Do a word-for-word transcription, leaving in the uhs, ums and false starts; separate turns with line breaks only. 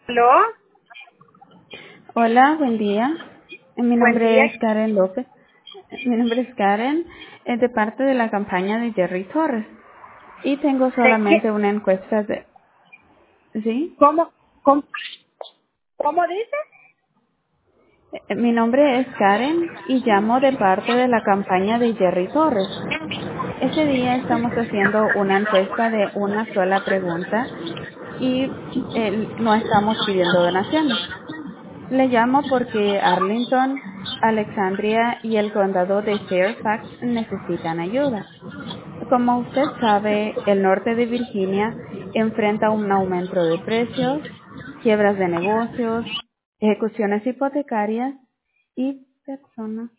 ¿Aló?
Hola, buen día. Eh, Mi
Buen
nombre
día.
es Karen López. Eh, Mi nombre es Karen, es de parte de la campaña de Jerry Torres. Y tengo
¿De
solamente
qué?
una encuesta de... ¿Sí?
¿Cómo, cómo, cómo dice?
Eh, Mi nombre es Karen y llamo de parte de la campaña de Jerry Torres. Ese día estamos haciendo una encuesta de una sola pregunta y eh, no estamos pidiendo donaciones. Le llamo porque Arlington, Alexandria y el condado de Fairfax necesitan ayuda. Como usted sabe, el norte de Virginia enfrenta un aumento de precios, quiebras de negocios, ejecuciones hipotecarias y personas